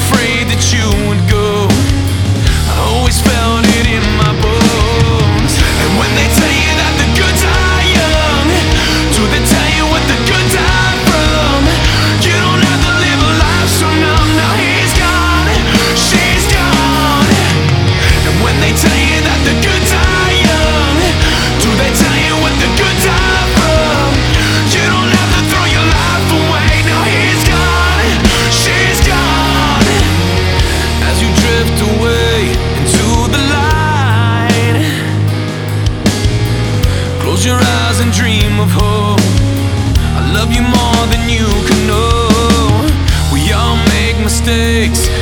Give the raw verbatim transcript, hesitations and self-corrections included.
afraid that you would go. I always felt it in my bones. And when they tell you that the good die young, do they tell you what the good die from? You don't have to live a life so numb. Now he's gone, she's gone. And when they tell you that the good die young, do they tell you what the good die from? You don't have to throw your life away. Now he's gone, she's gone. As you drift away into the light, close your eyes and dream of hope. I love you more than you can know. We all make mistakes,